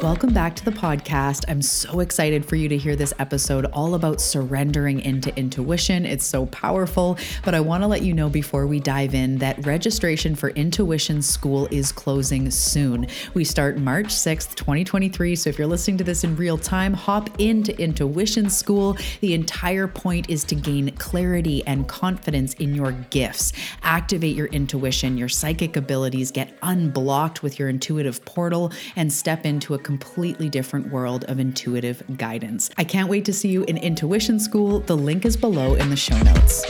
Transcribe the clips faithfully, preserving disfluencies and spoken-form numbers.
Welcome back to the podcast. I'm so excited for you to hear this episode all about surrendering into intuition. It's so powerful, but I want to let you know before we dive in that registration for Intuition School is closing soon. We start March sixth, twenty twenty-three. So if you're listening to this in real time, hop into Intuition School. The entire point is to gain clarity and confidence in your gifts, activate your intuition, your psychic abilities, get unblocked with your intuitive portal, and step into a completely different world of intuitive guidance. I can't wait to see you in Intuition School. The link is below in the show notes.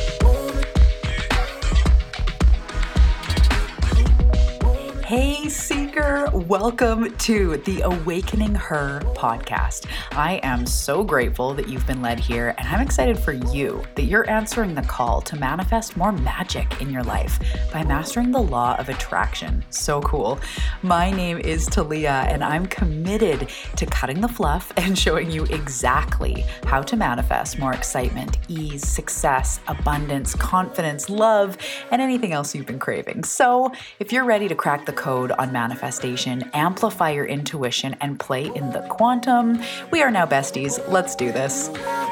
Hey Seeker, welcome to the Awakening Her podcast. I am so grateful that you've been led here, and I'm excited for you that you're answering the call to manifest more magic in your life by mastering the law of attraction. So cool. My name is Talia, and I'm committed to cutting the fluff and showing you exactly how to manifest more excitement, ease, success, abundance, confidence, love, and anything else you've been craving. So if you're ready to crack the code on manifestation, amplify your intuition, and play in the quantum, we are now besties. Let's do this.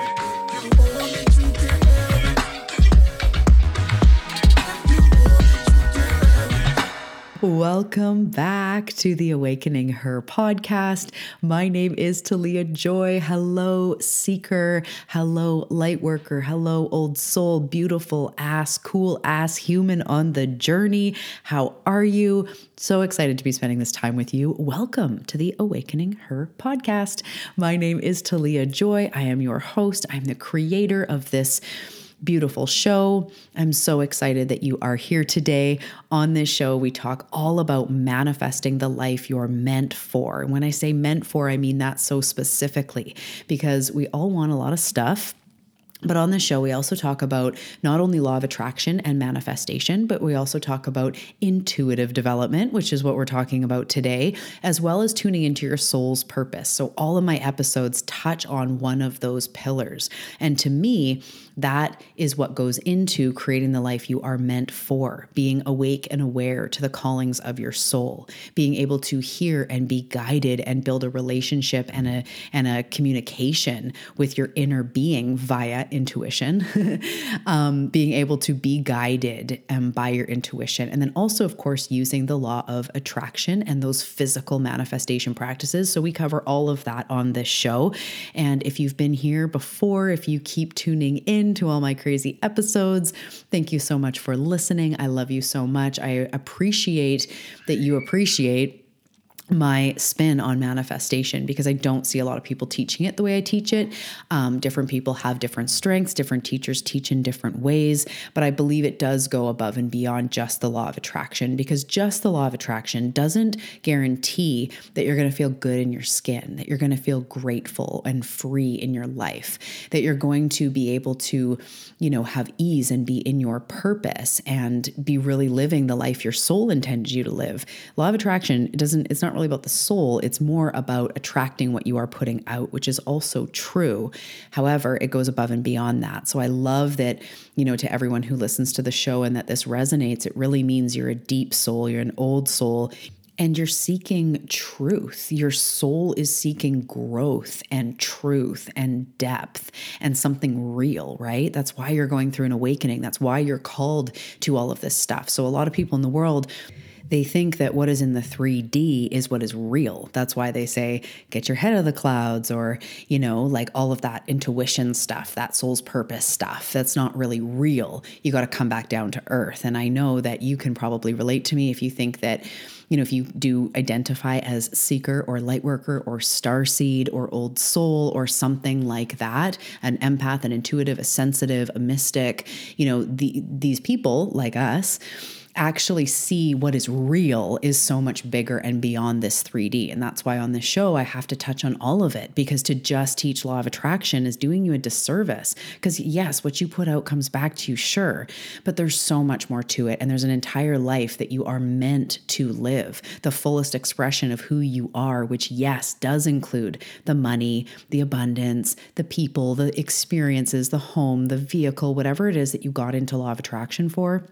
Welcome back to the Awakening Her podcast. My name is Talia Joy. Hello, Seeker. Hello, Lightworker. Hello, old soul, beautiful ass, cool ass human on the journey. How are you? So excited to be spending this time with you. Welcome to the Awakening Her podcast. My name is Talia Joy. I am your host. I'm the creator of this beautiful show. I'm so excited that you are here today. On this show, we talk all about manifesting the life you're meant for. And when I say meant for, I mean that so specifically because we all want a lot of stuff. But on the show, we also talk about not only law of attraction and manifestation, but we also talk about intuitive development, which is what we're talking about today, as well as tuning into your soul's purpose. So all of my episodes touch on one of those pillars. And to me, that is what goes into creating the life you are meant for, being awake and aware to the callings of your soul, being able to hear and be guided and build a relationship and a, and a communication with your inner being via intuition, um, being able to be guided um, by your intuition. And then also, of course, using the law of attraction and those physical manifestation practices. So we cover all of that on this show. And if you've been here before, if you keep tuning in to all my crazy episodes, thank you so much for listening. I love you so much. I appreciate that you appreciate my spin on manifestation because I don't see a lot of people teaching it the way I teach it. Um, different people have different strengths, different teachers teach in different ways, but I believe it does go above and beyond just the law of attraction because just the law of attraction doesn't guarantee that you're going to feel good in your skin, that you're going to feel grateful and free in your life, that you're going to be able to, you know, have ease and be in your purpose and be really living the life your soul intended you to live. Law of attraction, it doesn't, it's not really about the soul. It's more about attracting what you are putting out, which is also true. However, it goes above and beyond that. So I love that, you know, to everyone who listens to the show and that this resonates, it really means you're a deep soul, you're an old soul, and you're seeking truth. Your soul is seeking growth and truth and depth and something real, right? That's why you're going through an awakening. That's why you're called to all of this stuff. So a lot of people in the world, they think that what is in the three D is what is real. That's why they say, get your head out of the clouds, or, you know, like all of that intuition stuff, that soul's purpose stuff. That's not really real. You got to come back down to earth. And I know that you can probably relate to me if you think that, you know, if you do identify as seeker or lightworker or starseed or old soul or something like that, an empath, an intuitive, a sensitive, a mystic, you know, the, these people like us actually see what is real is so much bigger and beyond this three D. And that's why on this show, I have to touch on all of it, because to just teach law of attraction is doing you a disservice. Because yes, what you put out comes back to you, sure, but there's so much more to it. And there's an entire life that you are meant to live, the fullest expression of who you are, which yes, does include the money, the abundance, the people, the experiences, the home, the vehicle, whatever it is that you got into law of attraction for.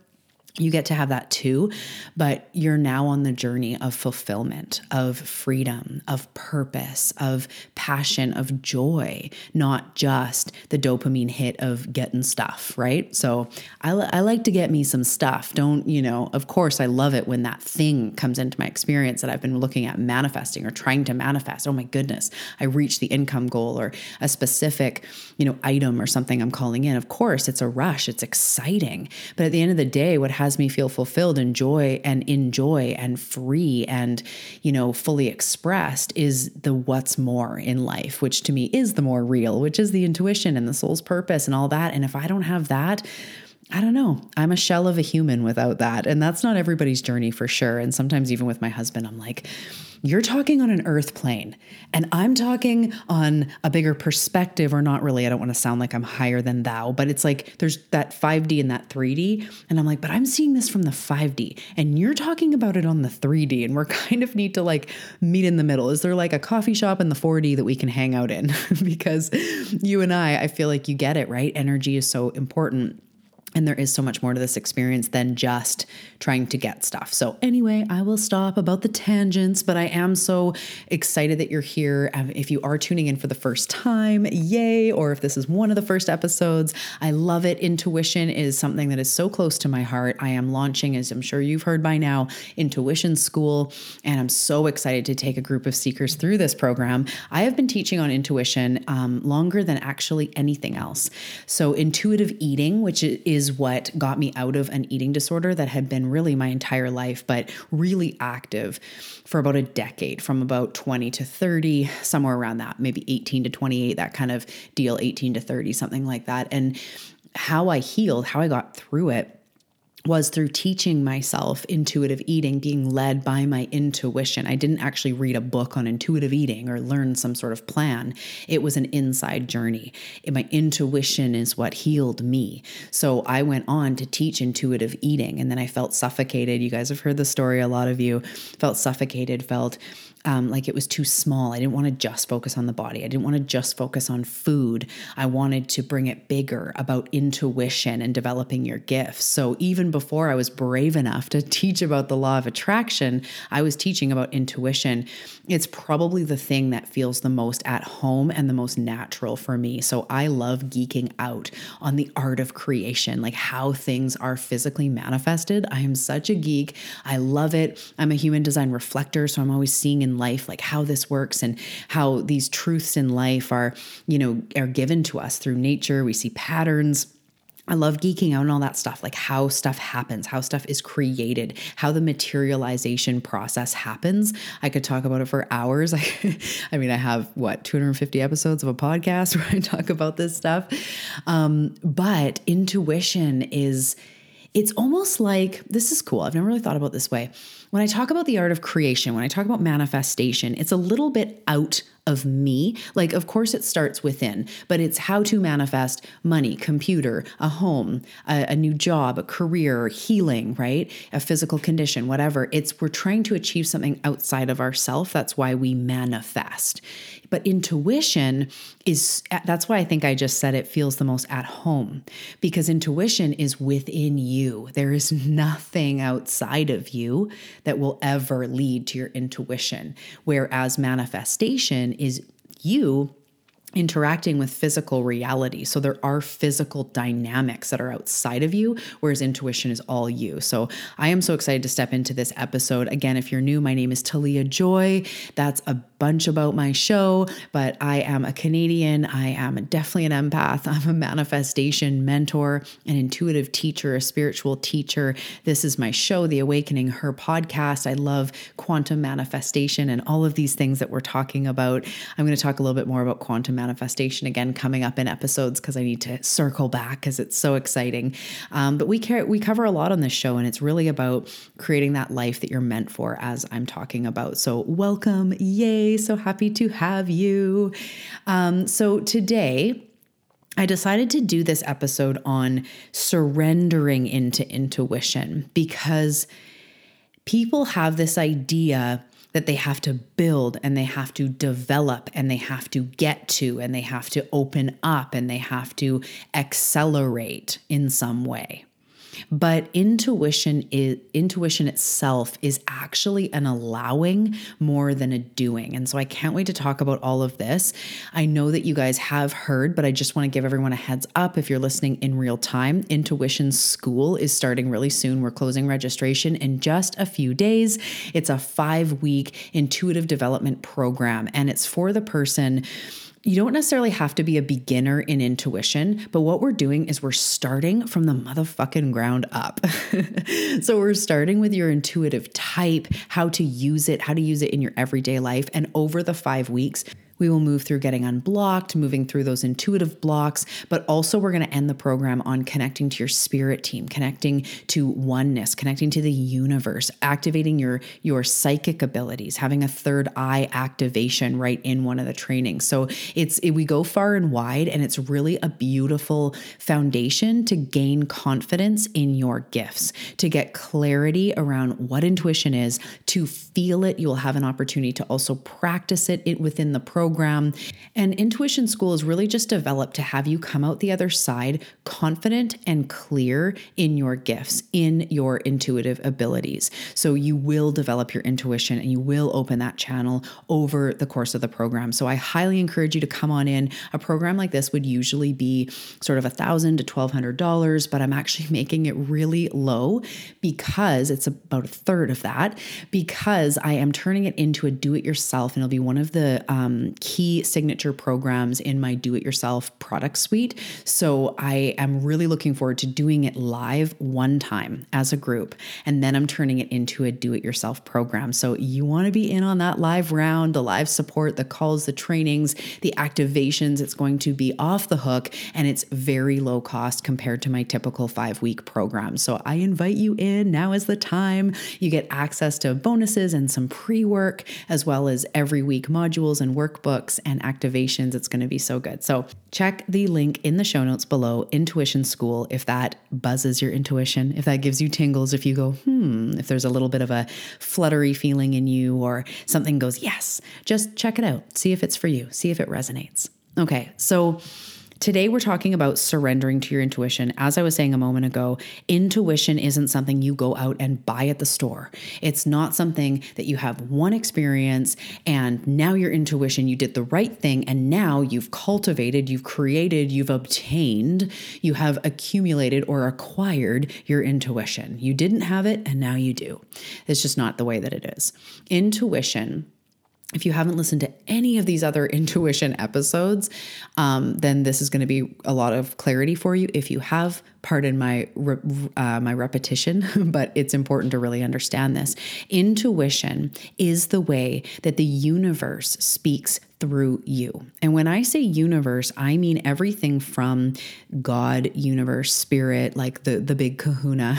You get to have that too, but you're now on the journey of fulfillment, of freedom, of purpose, of passion, of joy, not just the dopamine hit of getting stuff, right? So I, I like to get me some stuff. Don't, you know, of course I love it when that thing comes into my experience that I've been looking at manifesting or trying to manifest. Oh my goodness, I reached the income goal or a specific, you know, item or something I'm calling in. Of course, it's a rush. It's exciting. But at the end of the day, what has me feel fulfilled and joy and enjoy and free and, you know, fully expressed is the what's more in life, which to me is the more real, which is the intuition and the soul's purpose and all that. And if I don't have that, I don't know. I'm a shell of a human without that. And that's not everybody's journey for sure. And sometimes even with my husband, I'm like, you're talking on an earth plane and I'm talking on a bigger perspective, or not really. I don't want to sound like I'm higher than thou, but it's like there's that five D and that three D. And I'm like, but I'm seeing this from the five D and you're talking about it on the three D. And we're kind of need to like meet in the middle. Is there like a coffee shop in the four D that we can hang out in? Because you and I, I feel like you get it, right? Energy is so important. And there is so much more to this experience than just trying to get stuff. So anyway, I will stop about the tangents, but I am so excited that you're here. If you are tuning in for the first time, yay. Or if this is one of the first episodes, I love it. Intuition is something that is so close to my heart. I am launching, as I'm sure you've heard by now, Intuition School. And I'm so excited to take a group of seekers through this program. I have been teaching on intuition um, longer than actually anything else. So intuitive eating, which is is what got me out of an eating disorder that had been really my entire life, but really active for about a decade, from about twenty to thirty, somewhere around that, maybe eighteen to twenty-eight, that kind of deal, eighteen to thirty, something like that. And how I healed, how I got through it, was through teaching myself intuitive eating, being led by my intuition. I didn't actually read a book on intuitive eating or learn some sort of plan. It was an inside journey. My intuition is what healed me. So I went on to teach intuitive eating, and then I felt suffocated. You guys have heard the story. A lot of you felt suffocated, felt Um, like it was too small. I didn't want to just focus on the body. I didn't want to just focus on food. I wanted to bring it bigger about intuition and developing your gifts. So even before I was brave enough to teach about the law of attraction, I was teaching about intuition. It's probably the thing that feels the most at home and the most natural for me. So I love geeking out on the art of creation, like how things are physically manifested. I am such a geek. I love it. I'm a human design reflector, so I'm always seeing in life, like how this works and how these truths in life are, you know, are given to us through nature. We see patterns. I love geeking out and all that stuff, like how stuff happens, how stuff is created, how the materialization process happens. I could talk about it for hours. I, I mean, I have what, two hundred fifty episodes of a podcast where I talk about this stuff. Um, but intuition is, it's almost like, this is cool. I've never really thought about it this way. When I talk about the art of creation, when I talk about manifestation, it's a little bit out of me. Like, of course it starts within, but it's how to manifest money, computer, a home, a, a new job, a career, healing, right? A physical condition, whatever. It's, we're trying to achieve something outside of ourselves. That's why we manifest. But intuition is, that's why I think I just said it feels the most at home, because intuition is within you. There is nothing outside of you that will ever lead to your intuition. Whereas manifestation is you interacting with physical reality. So there are physical dynamics that are outside of you, whereas intuition is all you. So I am so excited to step into this episode. Again, if you're new, my name is Talia Joy. That's a bunch about my show, but I am a Canadian. I am definitely an empath. I'm a manifestation mentor, an intuitive teacher, a spiritual teacher. This is my show, The Awakening Her podcast. I love quantum manifestation and all of these things that we're talking about. I'm going to talk a little bit more about quantum manifestation again coming up in episodes because I need to circle back because it's so exciting. Um, but we care, we cover a lot on this show, and it's really about creating that life that you're meant for, as I'm talking about. So welcome. Yay. So happy to have you. Um, so today, I decided to do this episode on surrendering into intuition, because people have this idea that they have to build and they have to develop and they have to get to and they have to open up and they have to accelerate in some way. But intuition is intuition itself is actually an allowing more than a doing. And so I can't wait to talk about all of this. I know that you guys have heard, but I just want to give everyone a heads up if you're listening in real time. Intuition School is starting really soon. We're closing registration in just a few days. It's a five-week intuitive development program, and it's for the person. You don't necessarily have to be a beginner in intuition, but what we're doing is we're starting from the motherfucking ground up. So we're starting with your intuitive type, how to use it, how to use it in your everyday life. And over the five weeks, we will move through getting unblocked, moving through those intuitive blocks, but also we're going to end the program on connecting to your spirit team, connecting to oneness, connecting to the universe, activating your, your psychic abilities, having a third eye activation right in one of the trainings. So it's it, we go far and wide, and it's really a beautiful foundation to gain confidence in your gifts, to get clarity around what intuition is, to feel it. You'll have an opportunity to also practice it, it within the program. Program. And Intuition School is really just developed to have you come out the other side confident and clear in your gifts, in your intuitive abilities. So you will develop your intuition and you will open that channel over the course of the program. So I highly encourage you to come on in. A program like this would usually be sort of one thousand dollars to twelve hundred dollars, but I'm actually making it really low because it's about a third of that, because I am turning it into a do-it-yourself, and it'll be one of the um, key signature programs in my do-it-yourself product suite. So I am really looking forward to doing it live one time as a group, and then I'm turning it into a do-it-yourself program. So you want to be in on that live round, the live support, the calls, the trainings, the activations. It's going to be off the hook, and it's very low cost compared to my typical five-week program. So I invite you in. Now is the time. You get access to bonuses and some pre-work, as well as every week modules and workbooks and activations. It's going to be so good. So check the link in the show notes below, Intuition School, if that buzzes your intuition, if that gives you tingles, if you go, hmm, if there's a little bit of a fluttery feeling in you or something goes, yes, just check it out. See if it's for you. See if it resonates. Okay, so today we're talking about surrendering to your intuition. As I was saying a moment ago, intuition isn't something you go out and buy at the store. It's not something that you have one experience and now your intuition, you did the right thing, and now you've cultivated, you've created, you've obtained, you have accumulated or acquired your intuition. You didn't have it and now you do. It's just not the way that it is. Intuition, if you haven't listened to any of these other intuition episodes, um, then this is going to be a lot of clarity for you. If you have, pardon my re- uh, my repetition, but it's important to really understand this. Intuition is the way that the universe speaks through you. And when I say universe, I mean everything from God, universe, spirit, like the, the big kahuna,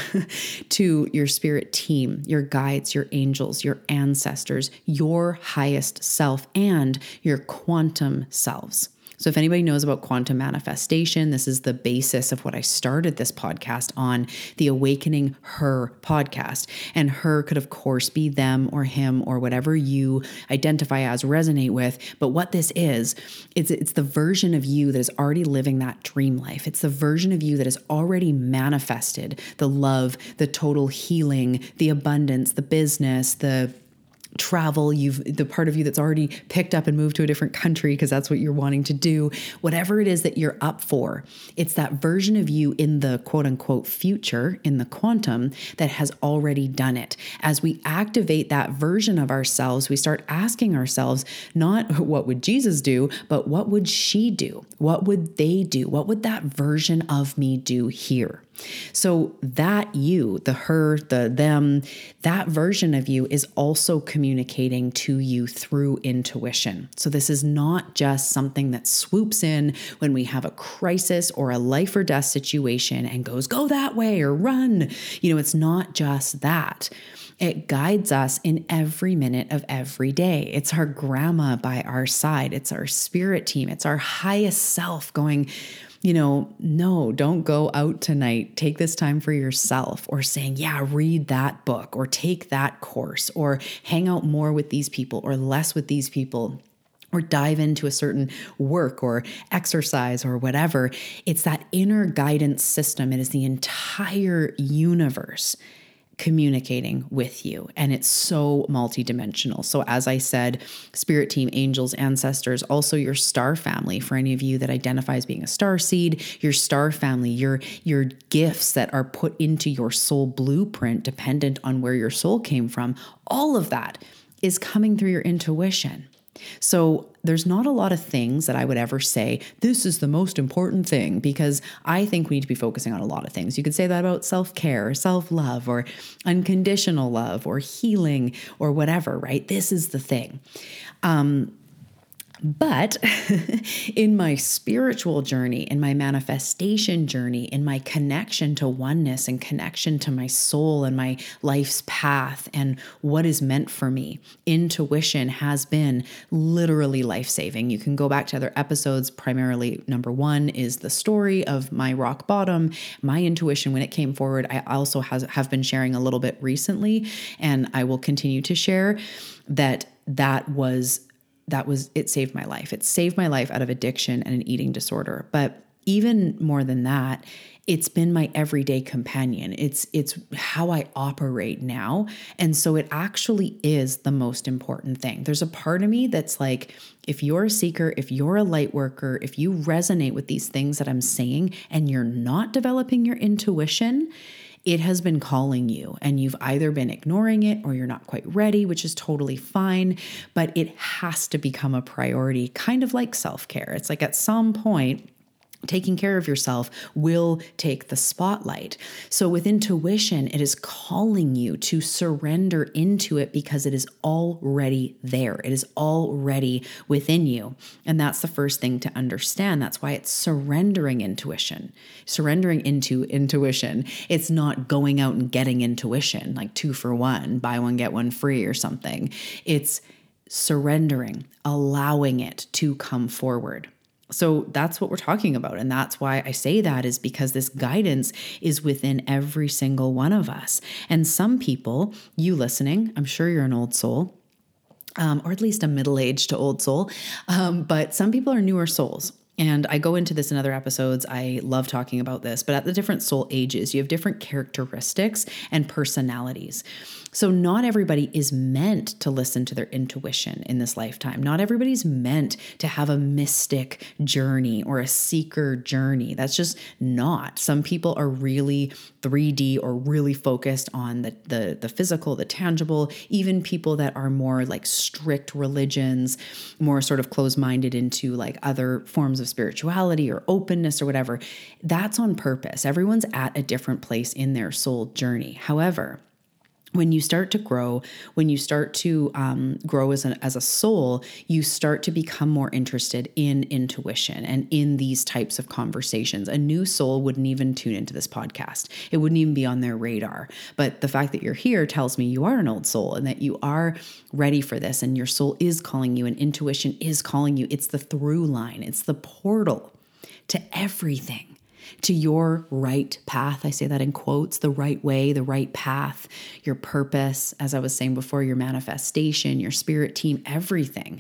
to your spirit team, your guides, your angels, your ancestors, your highest self, and your quantum selves. So if anybody knows about quantum manifestation, this is the basis of what I started this podcast on, the Awakening Her podcast. And her could, of course, be them or him or whatever you identify as, resonate with. But what this is, it's, it's the version of you that is already living that dream life. It's the version of you that has already manifested the love, the total healing, the abundance, the business, the travel, you've the part of you that's already picked up and moved to a different country because that's what you're wanting to do, whatever it is that you're up for. It's that version of you in the quote unquote future, in the quantum, that has already done it. As we activate that version of ourselves, we start asking ourselves, not what would Jesus do, but what would she do? What would they do? What would that version of me do here? So that you, the her, the them, that version of you is also communicating to you through intuition. So this is not just something that swoops in when we have a crisis or a life or death situation and goes, go that way or run. You know, it's not just that. It guides us in every minute of every day. It's our grandma by our side. It's our spirit team. It's our highest self going, you know, no, don't go out tonight. Take this time for yourself. Or saying, yeah, read that book or take that course or hang out more with these people or less with these people. or dive into a certain work or exercise or whatever. It's that inner guidance system. It is the entire universe communicating with you. And it's so multidimensional. So as I said, spirit team, angels, ancestors, also your star family, for any of you that identify as being a star seed, your star family, your, your gifts that are put into your soul blueprint, dependent on where your soul came from, all of that is coming through your intuition. So there's not a lot of things that I would ever say, this is the most important thing, because I think we need to be focusing on a lot of things. You could say that about self-care, self-love, or unconditional love, or healing, or whatever, right? This is the thing. Um, But in my spiritual journey, in my manifestation journey, in my connection to oneness and connection to my soul and my life's path and what is meant for me, intuition has been literally life-saving. You can go back to other episodes. Primarily, number one is the story of my rock bottom. My intuition, when it came forward, I also has, have been sharing a little bit recently, and I will continue to share that that was That was, it saved my life. It saved my life out of addiction and an eating disorder. But even more than that, it's been my everyday companion. It's, it's how I operate now. And so it actually is the most important thing. There's a part of me that's like, if you're a seeker, if you're a light worker, if you resonate with these things that I'm saying and you're not developing your intuition, it has been calling you, and you've either been ignoring it or you're not quite ready, which is totally fine, but it has to become a priority, kind of like self-care. It's like at some point, taking care of yourself will take the spotlight. So with intuition, it is calling you to surrender into it because it is already there. It is already within you. And that's the first thing to understand. That's why it's surrendering intuition, surrendering into intuition. It's not going out and getting intuition, like two for one, buy one, get one free or something. It's surrendering, allowing it to come forward. So that's what we're talking about. And that's why I say that, is because this guidance is within every single one of us. And some people, you listening, I'm sure you're an old soul, um, or at least a middle-aged to old soul. Um, but some people are newer souls. And I go into this in other episodes. I love talking about this, but at the different soul ages, you have different characteristics and personalities. So not everybody is meant to listen to their intuition in this lifetime. Not everybody's meant to have a mystic journey or a seeker journey. That's just not. Some people are really three D or really focused on the, the, the physical, the tangible, even people that are more like strict religions, more sort of closed-minded into like other forms of spirituality or openness or whatever. That's on purpose. Everyone's at a different place in their soul journey. However, when you start to grow, when you start to um, grow as a, as a soul, you start to become more interested in intuition and in these types of conversations. A new soul wouldn't even tune into this podcast. It wouldn't even be on their radar. But the fact that you're here tells me you are an old soul and that you are ready for this, and your soul is calling you and intuition is calling you. It's the through line. It's the portal to everything. To your right path. I say that in quotes, the right way, the right path, your purpose, as I was saying before, your manifestation, your spirit team, everything.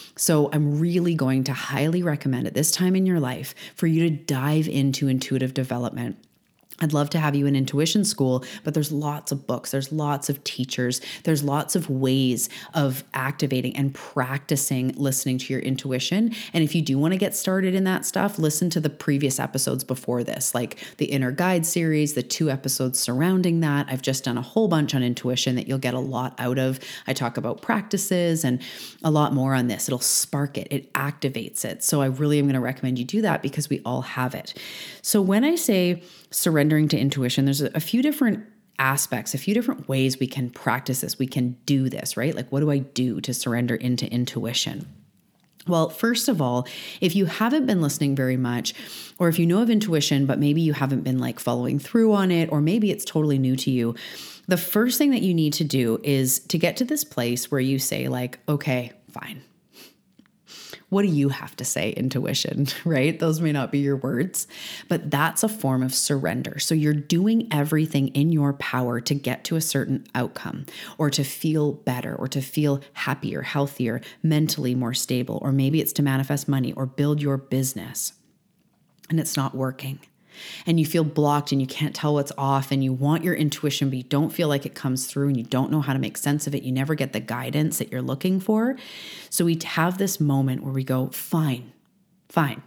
So I'm really going to highly recommend at this time in your life for you to dive into intuitive development. I'd love to have you in intuition school, but there's lots of books, there's lots of teachers, there's lots of ways of activating and practicing listening to your intuition. And if you do want to get started in that stuff, listen to the previous episodes before this, like the Inner Guide series, the two episodes surrounding that. I've just done a whole bunch on intuition that you'll get a lot out of. I talk about practices and a lot more on this. It'll spark it, it activates it. So I really am going to recommend you do that because we all have it. So when I say surrendering to intuition, there's a, a few different aspects, a few different ways we can practice this. We can do this, right? Like, what do I do to surrender into intuition? Well, first of all, if you haven't been listening very much, or if you know of intuition, but maybe you haven't been like following through on it, or maybe it's totally new to you, the first thing that you need to do is to get to this place where you say like, okay, fine. What do you have to say, intuition, right? Those may not be your words, but that's a form of surrender. So you're doing everything in your power to get to a certain outcome, or to feel better, or to feel happier, healthier, mentally more stable, or maybe it's to manifest money or build your business, and it's not working. And you feel blocked and you can't tell what's off, and you want your intuition, but you don't feel like it comes through, and you don't know how to make sense of it. You never get the guidance that you're looking for. So we have this moment where we go, fine, fine.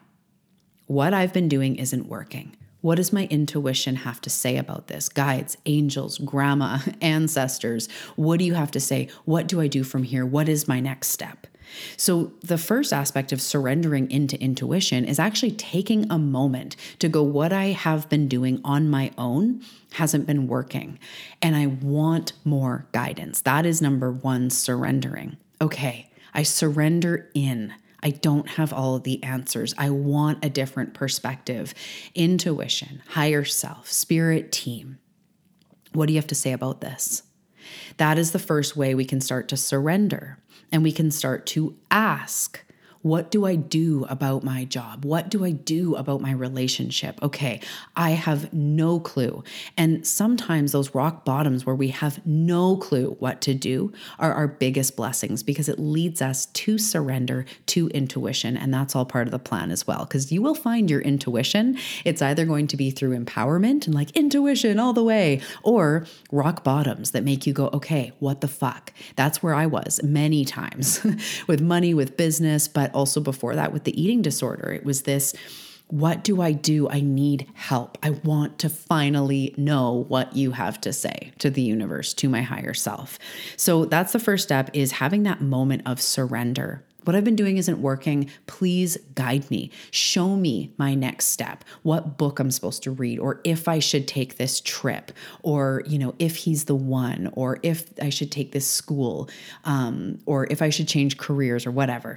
What I've been doing isn't working. What does my intuition have to say about this? Guides, angels, grandma, ancestors. What do you have to say? What do I do from here? What is my next step? So the first aspect of surrendering into intuition is actually taking a moment to go, what I have been doing on my own hasn't been working, and I want more guidance. That is number one, surrendering. Okay, I surrender in. I don't have all of the answers. I want a different perspective. Intuition, higher self, spirit team. What do you have to say about this? That is the first way we can start to surrender, and we can start to ask, what do I do about my job? What do I do about my relationship? Okay, I have no clue. And sometimes those rock bottoms where we have no clue what to do are our biggest blessings, because it leads us to surrender to intuition. And that's all part of the plan as well, because you will find your intuition. It's either going to be through empowerment and like intuition all the way, or rock bottoms that make you go, okay, what the fuck? That's where I was many times with money, with business, but also before that with the eating disorder. It was this, what do I do? I need help. I want to finally know what you have to say to the universe, to my higher self. So that's the first step, is having that moment of surrender. What I've been doing isn't working. Please guide me. Show me my next step, what book I'm supposed to read, or if I should take this trip, or, you know, if he's the one, or if I should take this school, um, or if I should change careers or whatever.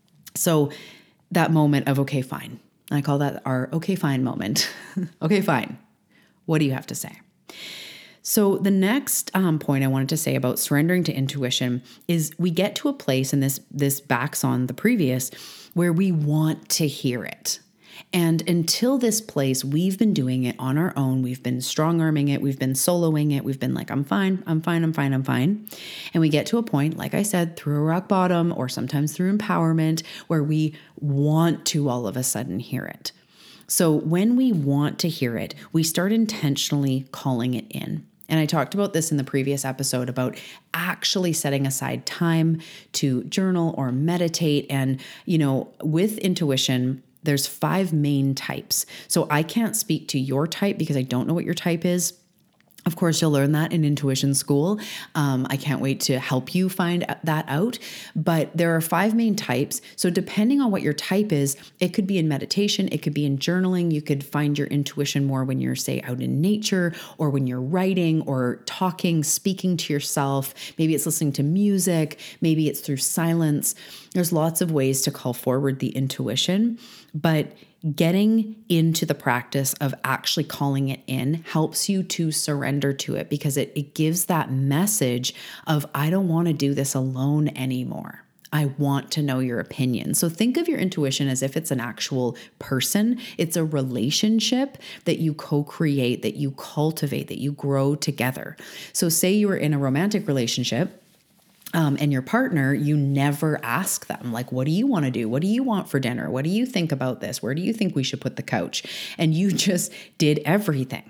So that moment of, okay, fine. I call that our okay, fine moment. Okay, fine. What do you have to say? So the next um, point I wanted to say about surrendering to intuition is we get to a place, and this, this backs on the previous, where we want to hear it. And until this place, we've been doing it on our own. We've been strong arming it. We've been soloing it. We've been like, I'm fine, I'm fine, I'm fine, I'm fine. And we get to a point, like I said, through a rock bottom, or sometimes through empowerment, where we want to all of a sudden hear it. So when we want to hear it, we start intentionally calling it in. And I talked about this in the previous episode about actually setting aside time to journal or meditate. And, you know, with intuition, there's five main types. So I can't speak to your type because I don't know what your type is. Of course, you'll learn that in intuition school. Um, I can't wait to help you find that out. But there are five main types. So depending on what your type is, it could be in meditation, it could be in journaling. You could find your intuition more when you're, say, out in nature, or when you're writing or talking, speaking to yourself. Maybe it's listening to music. Maybe it's through silence. There's lots of ways to call forward the intuition, but getting into the practice of actually calling it in helps you to surrender to it, because it, it gives that message of, I don't want to do this alone anymore. I want to know your opinion. So think of your intuition as if it's an actual person. It's a relationship that you co-create, that you cultivate, that you grow together. So say you were in a romantic relationship, Um, and your partner, you never ask them, like, what do you want to do? What do you want for dinner? What do you think about this? Where do you think we should put the couch? And you just did everything.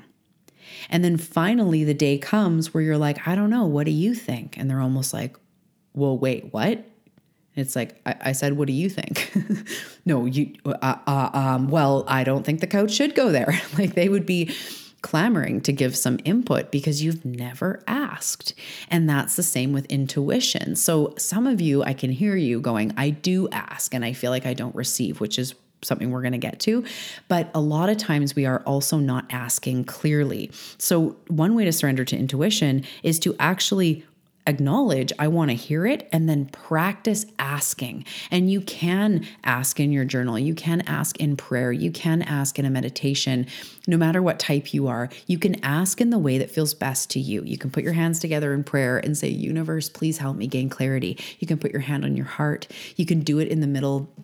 And then finally the day comes where you're like, I don't know, what do you think? And they're almost like, well, wait, what? It's like, I, I said, what do you think? no, you, uh, uh, um, well, I don't think the couch should go there. Like they would be clamoring to give some input because you've never asked. And that's the same with intuition. So some of you, I can hear you going, I do ask and I feel like I don't receive, which is something we're going to get to. But a lot of times we are also not asking clearly. So one way to surrender to intuition is to actually acknowledge, I want to hear it, and then practice asking. And you can ask in your journal. You can ask in prayer. You can ask in a meditation. No matter what type you are, you can ask in the way that feels best to you. You can put your hands together in prayer and say, universe, please help me gain clarity. You can put your hand on your heart. You can do it in the middle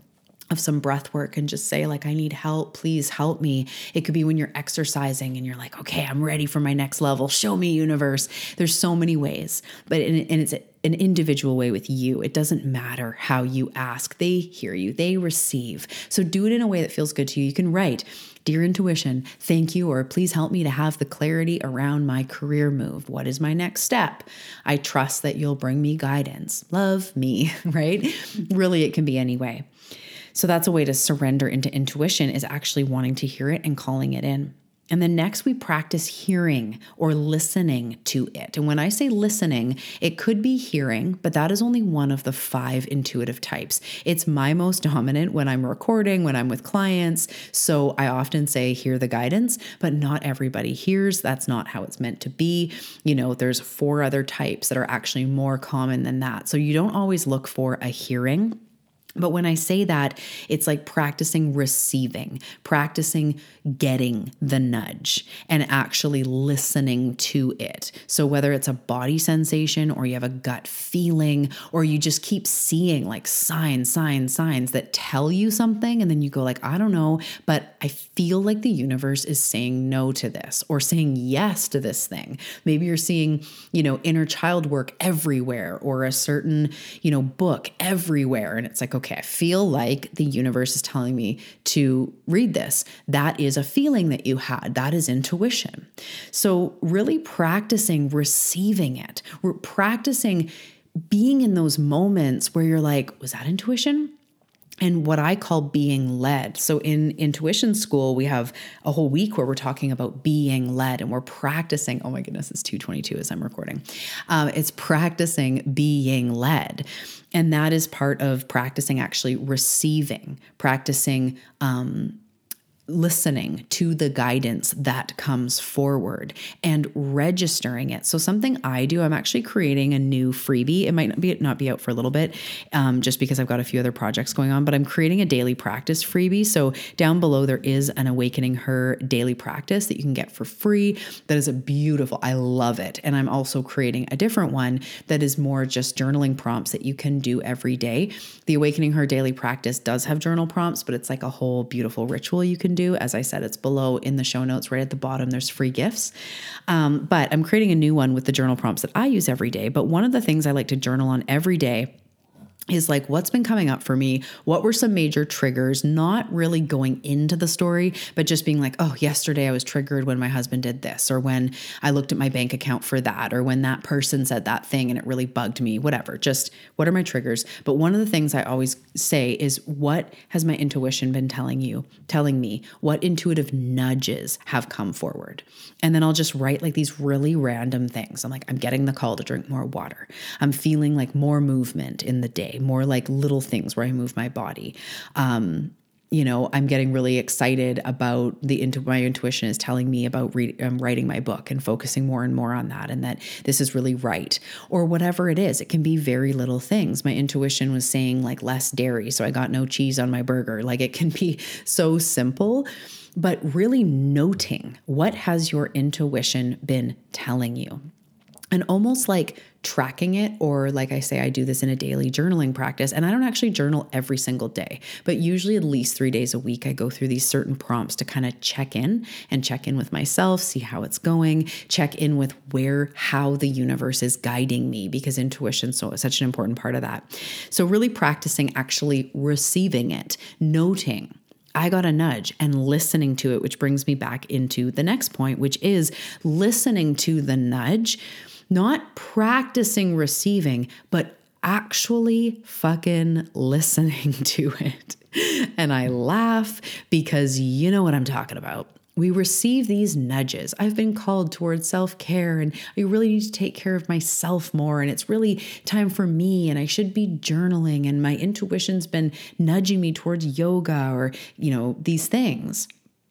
of some breath work and just say like, I need help, please help me. It could be when you're exercising and you're like, okay, I'm ready for my next level. Show me, universe. There's so many ways, but and it's an individual way with you. It doesn't matter how you ask. They hear you, they receive. So do it in a way that feels good to you. You can write, dear intuition, thank you, or please help me to have the clarity around my career move. What is my next step? I trust that you'll bring me guidance. Love me, right? Really, it can be any way. So that's a way to surrender into intuition, is actually wanting to hear it and calling it in. And then next we practice hearing or listening to it. And when I say listening, it could be hearing, but that is only one of the five intuitive types. It's my most dominant when I'm recording, when I'm with clients. So I often say, hear the guidance, but not everybody hears. That's not how it's meant to be. You know, there's four other types that are actually more common than that. So you don't always look for a hearing. But when I say that, it's like practicing receiving, practicing getting the nudge and actually listening to it. So whether it's a body sensation or you have a gut feeling, or you just keep seeing like signs, signs, signs that tell you something, and then you go like, I don't know, but I feel like the universe is saying no to this or saying yes to this thing. Maybe you're seeing, you know, inner child work everywhere, or a certain, you know, book everywhere. And it's like, okay, Okay, I feel like the universe is telling me to read this. That is a feeling that you had. That is intuition. So really practicing receiving it. We're practicing being in those moments where you're like, was that intuition? And what I call being led. So in intuition school, we have a whole week where we're talking about being led, and we're practicing. Oh my goodness, it's two twenty-two as I'm recording. Um, it's practicing being led. And that is part of practicing actually receiving, practicing um, listening to the guidance that comes forward and registering it. So something I do, I'm actually creating a new freebie. It might not be not be out for a little bit, um, just because I've got a few other projects going on, but I'm creating a daily practice freebie. So down below, there is an Awakening Her daily practice that you can get for free. That is a beautiful, I love it. And I'm also creating a different one that is more just journaling prompts that you can do every day. The Awakening Her daily practice does have journal prompts, but it's like a whole beautiful ritual you can do. As I said, it's below in the show notes, right at the bottom, there's free gifts. Um, but I'm creating a new one with the journal prompts that I use every day. But one of the things I like to journal on every day is like, what's been coming up for me? What were some major triggers? Not really going into the story, but just being like, oh, yesterday I was triggered when my husband did this, or when I looked at my bank account for that, or when that person said that thing and it really bugged me, whatever. Just what are my triggers? But one of the things I always say is, what has my intuition been telling you, telling me? What intuitive nudges have come forward? And then I'll just write like these really random things. I'm like, I'm getting the call to drink more water. I'm feeling like more movement in the day. More like little things where I move my body. Um, you know, I'm getting really excited about the into my intuition is telling me about read, um, writing my book and focusing more and more on that, and that this is really right, or whatever it is. It can be very little things. My intuition was saying like less dairy, so I got no cheese on my burger. Like, it can be so simple, but really noting, what has your intuition been telling you? And almost like tracking it, or like I say, I do this in a daily journaling practice, and I don't actually journal every single day, but usually at least three days a week, I go through these certain prompts to kind of check in and check in with myself, see how it's going, check in with where, how the universe is guiding me, because intuition is so such an important part of that. So really practicing actually receiving it, noting, I got a nudge, and listening to it, which brings me back into the next point, which is listening to the nudge, not practicing receiving, but actually fucking listening to it. And I laugh because you know what I'm talking about. We receive these nudges. I've been called towards self-care, and I really need to take care of myself more. And it's really time for me, and I should be journaling, and my intuition's been nudging me towards yoga, or, you know, these things.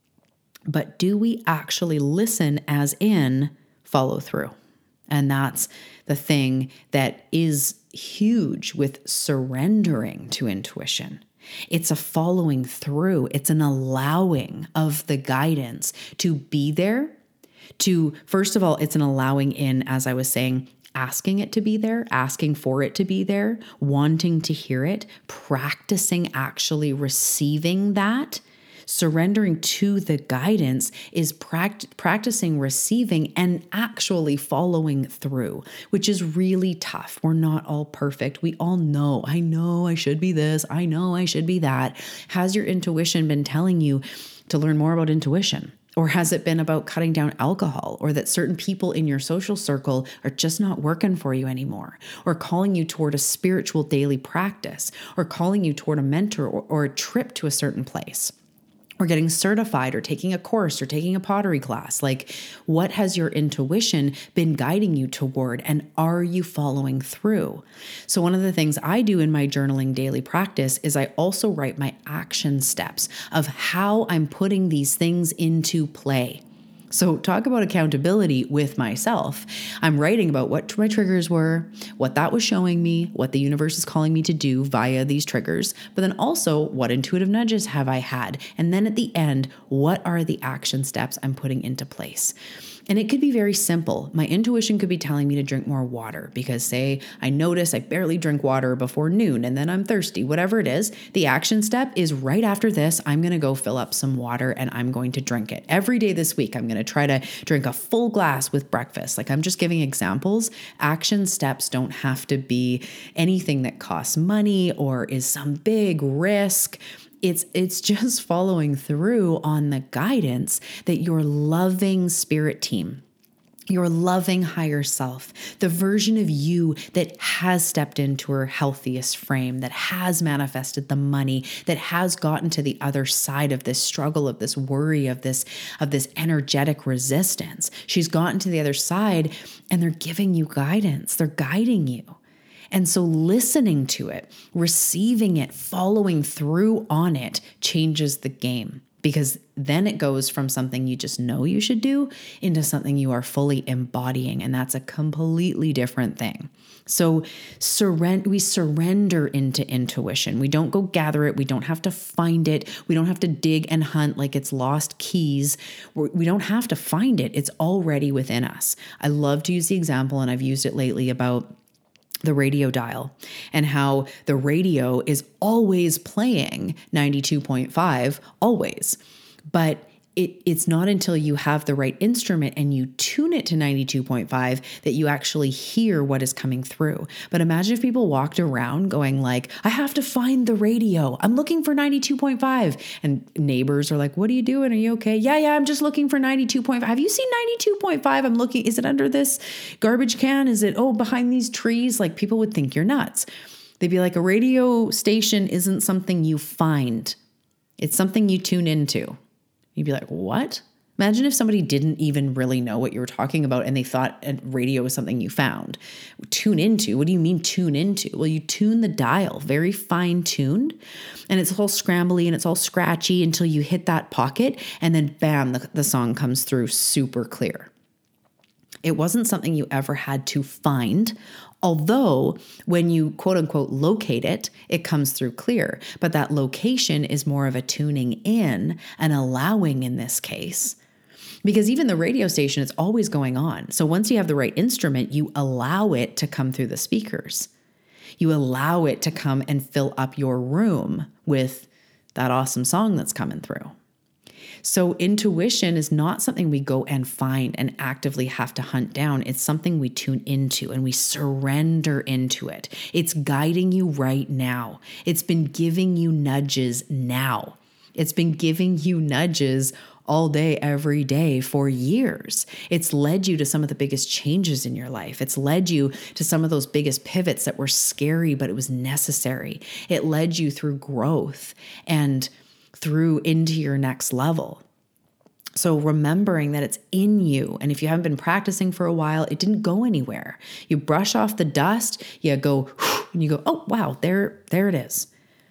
But do we actually listen, as in follow through? And that's the thing that is huge with surrendering to intuition. It's a following through. It's an allowing of the guidance to be there. To, first of all, it's an allowing in, as I was saying, asking it to be there, asking for it to be there, wanting to hear it, practicing actually receiving that. Surrendering to the guidance is pract- practicing receiving and actually following through, which is really tough. We're not all perfect. We all know, I know I should be this. I know I should be that. Has your intuition been telling you to learn more about intuition? Or has it been about cutting down alcohol, or that certain people in your social circle are just not working for you anymore, or calling you toward a spiritual daily practice, or calling you toward a mentor or, or a trip to a certain place? Or getting certified, or taking a course, or taking a pottery class? Like, what has your intuition been guiding you toward, and are you following through? So one of the things I do in my journaling daily practice is I also write my action steps of how I'm putting these things into play. So talk about accountability with myself. I'm writing about what my triggers were, what that was showing me, what the universe is calling me to do via these triggers, but then also what intuitive nudges have I had? And then at the end, what are the action steps I'm putting into place? And it could be very simple. My intuition could be telling me to drink more water because, say, I notice I barely drink water before noon and then I'm thirsty, whatever it is. The action step is right after this, I'm going to go fill up some water and I'm going to drink it. Every day this week, I'm going to try to drink a full glass with breakfast. Like, I'm just giving examples. Action steps don't have to be anything that costs money or is some big risk. It's it's just following through on the guidance that your loving spirit team, your loving higher self, the version of you that has stepped into her healthiest frame, that has manifested the money, that has gotten to the other side of this struggle, of this worry, of this, of this energetic resistance. She's gotten to the other side and they're giving you guidance. They're guiding you. And so listening to it, receiving it, following through on it changes the game, because then it goes from something you just know you should do into something you are fully embodying. And that's a completely different thing. So surrender, we surrender into intuition. We don't go gather it. We don't have to find it. We don't have to dig and hunt like it's lost keys. We don't have to find it. It's already within us. I love to use the example, and I've used it lately, about the radio dial and how the radio is always playing ninety-two point five, always. But it, it's not until you have the right instrument and you tune it to ninety-two point five that you actually hear what is coming through. But imagine if people walked around going like, I have to find the radio. I'm looking for ninety-two point five. And neighbors are like, what are you doing? Are you okay? Yeah, yeah, I'm just looking for ninety-two point five. Have you seen ninety-two point five? I'm looking. Is it under this garbage can? Is it, oh, behind these trees? Like, people would think you're nuts. They'd be like, a radio station isn't something you find. It's something you tune into. You'd be like, what? Imagine if somebody didn't even really know what you were talking about and they thought a radio was something you found. Tune into, what do you mean tune into? Well, you tune the dial, very fine tuned, and it's all scrambly and it's all scratchy until you hit that pocket, and then bam, the, the song comes through super clear. It wasn't something you ever had to find. Although when you quote unquote locate it, it comes through clear. But that location is more of a tuning in and allowing in this case. Because even the radio station, it's always going on. So once you have the right instrument, you allow it to come through the speakers. You allow it to come and fill up your room with that awesome song that's coming through. So intuition is not something we go and find and actively have to hunt down. It's something we tune into and we surrender into it. It's guiding you right now. It's been giving you nudges now. It's been giving you nudges all day, every day for years. It's led you to some of the biggest changes in your life. It's led you to some of those biggest pivots that were scary, but it was necessary. It led you through growth and through into your next level. So remembering that it's in you. And if you haven't been practicing for a while, it didn't go anywhere. You brush off the dust, you go, and you go, oh, wow, there, there it is.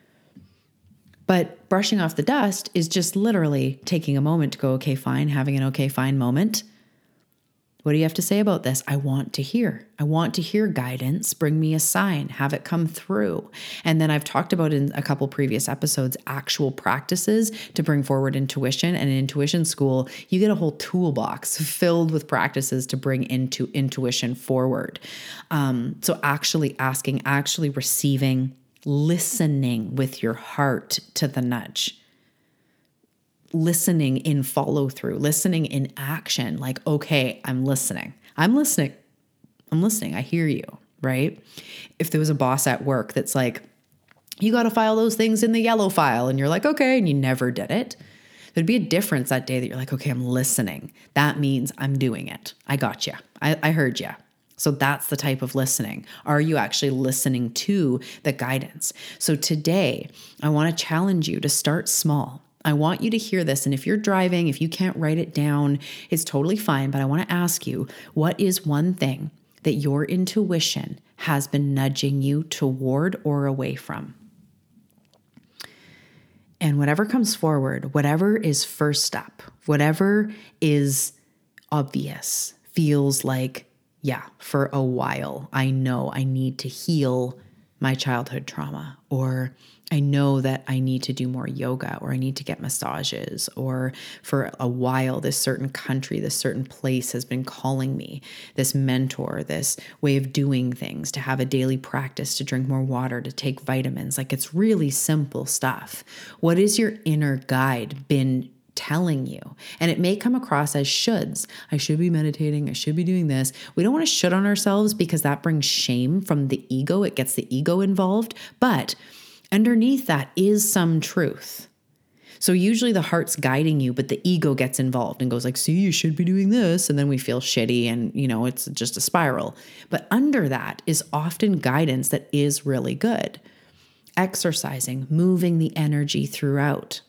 But brushing off the dust is just literally taking a moment to go, okay, fine, having an okay, fine moment. What do you have to say about this? I want to hear. I want to hear guidance. Bring me a sign. Have it come through. And then I've talked about in a couple previous episodes, actual practices to bring forward intuition. And in intuition school, you get a whole toolbox filled with practices to bring into intuition forward. Um, so actually asking, actually receiving, listening with your heart to the nudge. Listening in follow through, listening in action, like, okay, I'm listening. I'm listening. I'm listening. I hear you, right? If there was a boss at work that's like, you got to file those things in the yellow file, and you're like, okay, and you never did it, there'd be a difference that day that you're like, okay, I'm listening. That means I'm doing it. I got you. I, I heard you. So that's the type of listening. Are you actually listening to the guidance? So today, I want to challenge you to start small. I want you to hear this. And if you're driving, if you can't write it down, it's totally fine. But I want to ask you, what is one thing that your intuition has been nudging you toward or away from? And whatever comes forward, whatever is first up, whatever is obvious, feels like, yeah, for a while, I know I need to heal my childhood trauma, or I know that I need to do more yoga, or I need to get massages, or for a while, this certain country, this certain place has been calling me, this mentor, this way of doing things, to have a daily practice, to drink more water, to take vitamins. Like, it's really simple stuff. What is your inner guide been telling you? And it may come across as shoulds. I should be meditating. I should be doing this. We don't want to should on ourselves because that brings shame from the ego. It gets the ego involved. But underneath that is some truth. So usually the heart's guiding you, but the ego gets involved and goes like, see, you should be doing this. And then we feel shitty and, you know, it's just a spiral. But under that is often guidance that is really good. Exercising, moving the energy throughout.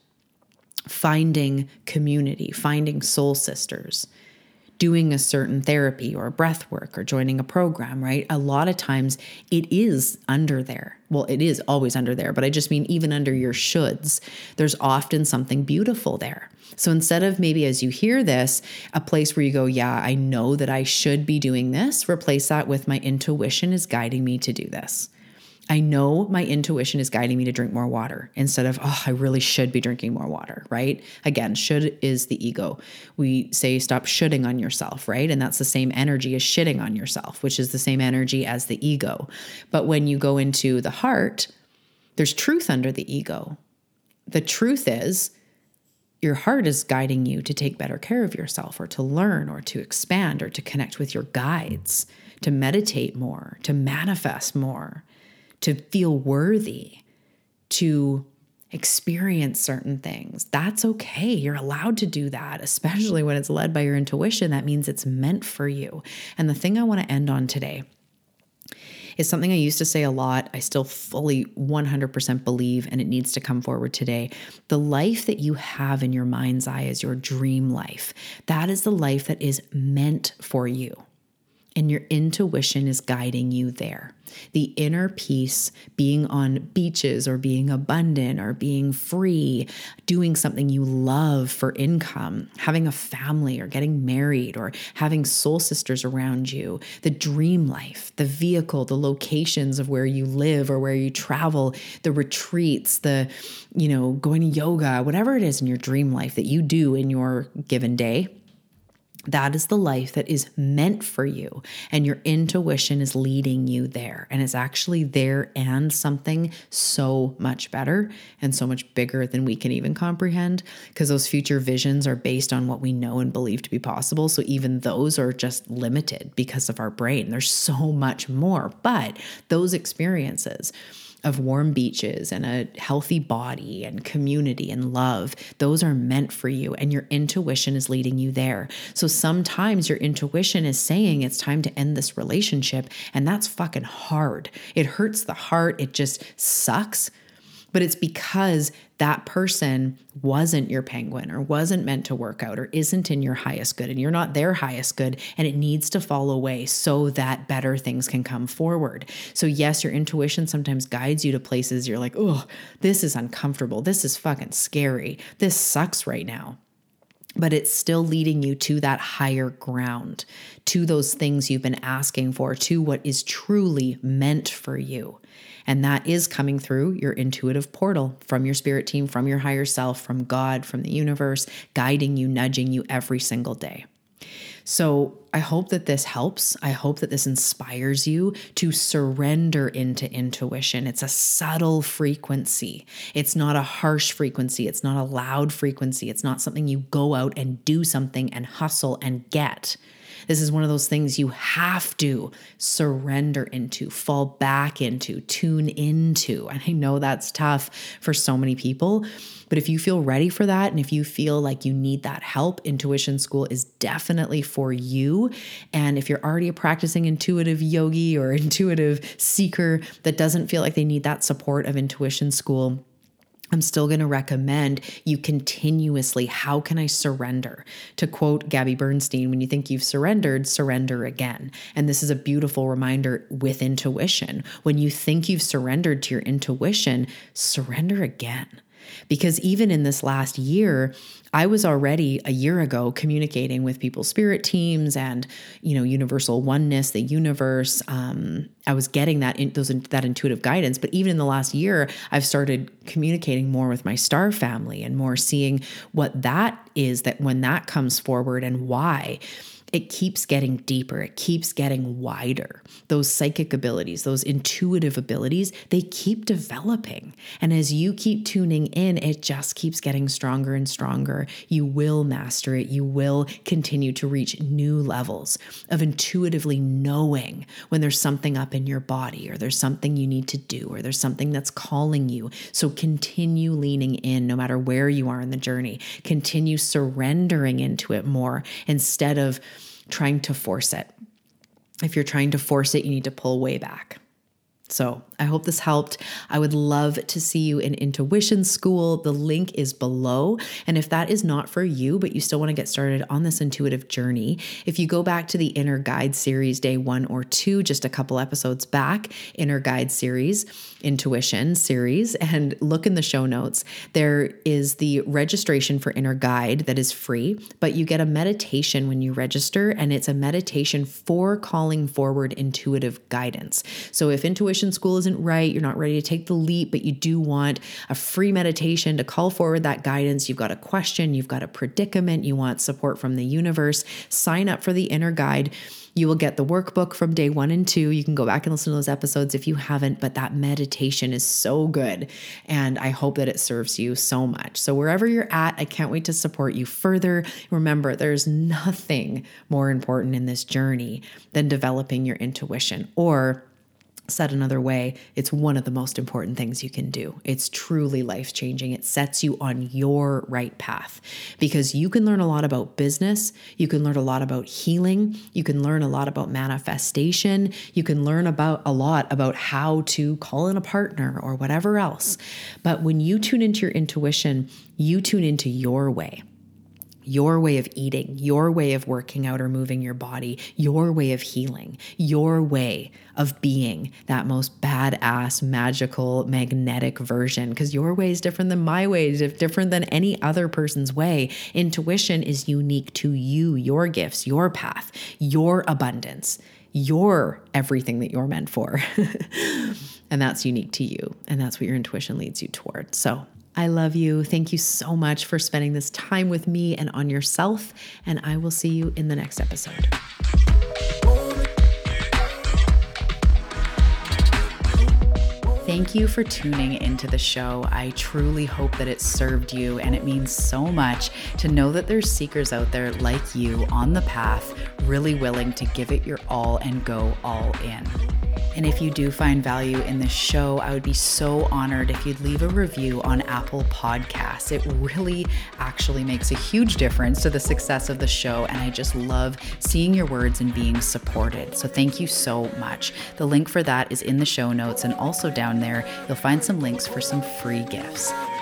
Finding community, finding soul sisters, doing a certain therapy or breath work or joining a program, right? A lot of times it is under there. Well, it is always under there, but I just mean even under your shoulds, there's often something beautiful there. So instead of maybe as you hear this, a place where you go, yeah, I know that I should be doing this, replace that with my intuition is guiding me to do this. I know my intuition is guiding me to drink more water instead of, oh, I really should be drinking more water, right? Again, should is the ego. We say stop shoulding on yourself, right? And that's the same energy as shitting on yourself, which is the same energy as the ego. But when you go into the heart, there's truth under the ego. The truth is your heart is guiding you to take better care of yourself, or to learn, or to expand, or to connect with your guides, to meditate more, to manifest more, to feel worthy, to experience certain things. That's okay. You're allowed to do that, especially when it's led by your intuition. That means it's meant for you. And the thing I want to end on today is something I used to say a lot. I still fully one hundred percent believe, and it needs to come forward today. The life that you have in your mind's eye is your dream life. That is the life that is meant for you. And your intuition is guiding you there. The inner peace, being on beaches or being abundant or being free, doing something you love for income, having a family or getting married or having soul sisters around you, the dream life, the vehicle, the locations of where you live or where you travel, the retreats, the, you know, going to yoga, whatever it is in your dream life that you do in your given day. That is the life that is meant for you, and your intuition is leading you there. And it's actually there and something so much better and so much bigger than we can even comprehend, because those future visions are based on what we know and believe to be possible. So even those are just limited because of our brain. There's so much more, but those experiences of warm beaches and a healthy body and community and love, those are meant for you, and your intuition is leading you there. So sometimes your intuition is saying it's time to end this relationship, and that's fucking hard. It hurts the heart. It just sucks. But it's because that person wasn't your penguin or wasn't meant to work out or isn't in your highest good, and you're not their highest good, and it needs to fall away so that better things can come forward. So yes, your intuition sometimes guides you to places you're like, oh, this is uncomfortable. This is fucking scary. This sucks right now. but it's still leading you to that higher ground, to those things you've been asking for, to what is truly meant for you. And that is coming through your intuitive portal from your spirit team, from your higher self, from God, from the universe, guiding you, nudging you every single day. So I hope that this helps. I hope that this inspires you to surrender into intuition. It's a subtle frequency. It's not a harsh frequency. It's not a loud frequency. It's not something you go out and do something and hustle and get. This is one of those things you have to surrender into, fall back into, tune into. And I know that's tough for so many people, but if you feel ready for that, and if you feel like you need that help, Intuition School is definitely for you. And if you're already a practicing intuitive yogi or intuitive seeker that doesn't feel like they need that support of Intuition School, I'm still going to recommend you continuously. How can I surrender? To quote Gabby Bernstein, when you think you've surrendered, surrender again. And this is a beautiful reminder with intuition. When you think you've surrendered to your intuition, surrender again. Because even in this last year, I was already a year ago communicating with people's spirit teams and, you know, universal oneness, the universe. Um, I was getting that in, those that intuitive guidance. But even in the last year, I've started communicating more with my star family and more seeing what that is, that when that comes forward and why. It keeps getting deeper. It keeps getting wider. Those psychic abilities, those intuitive abilities, they keep developing. And as you keep tuning in, it just keeps getting stronger and stronger. You will master it. You will continue to reach new levels of intuitively knowing when there's something up in your body, or there's something you need to do, or there's something that's calling you. So continue leaning in no matter where you are in the journey. Continue surrendering into it more instead of trying to force it. If you're trying to force it, you need to pull way back. So I hope this helped. I would love to see you in Intuition School. The link is below. And if that is not for you, but you still want to get started on this intuitive journey, if you go back to the Inner Guide series, day one or two, just a couple episodes back, Inner Guide series, Intuition series, and look in the show notes, there is the registration for Inner Guide that is free, but you get a meditation when you register, and it's a meditation for calling forward intuitive guidance. So if Intuition School isn't right, you're not ready to take the leap, but you do want a free meditation to call forward that guidance, you've got a question, you've got a predicament, you want support from the universe, sign up for the Inner Guide. You will get the workbook from day one and two. You can go back and listen to those episodes if you haven't, but that meditation is so good. And I hope that it serves you so much. So wherever you're at, I can't wait to support you further. Remember, there's nothing more important in this journey than developing your intuition, or said another way, it's one of the most important things you can do. It's truly life-changing. It sets you on your right path, because you can learn a lot about business. You can learn a lot about healing. You can learn a lot about manifestation. You can learn about a lot about how to call in a partner or whatever else. But when you tune into your intuition, you tune into your way. Your way of eating, your way of working out or moving your body, your way of healing, your way of being that most badass, magical, magnetic version. Because your way is different than my way, is different than any other person's way. Intuition is unique to you, your gifts, your path, your abundance, your everything that you're meant for. And that's unique to you. And that's what your intuition leads you toward. So I love you. Thank you so much for spending this time with me and on yourself. And I will see you in the next episode. Thank you for tuning into the show. I truly hope that it served you, and it means so much to know that there's seekers out there like you on the path, really willing to give it your all and go all in. And if you do find value in this show, I would be so honored if you'd leave a review on Apple Podcasts. It really actually makes a huge difference to the success of the show, and I just love seeing your words and being supported. So thank you so much. The link for that is in the show notes, and also down there, you'll find some links for some free gifts.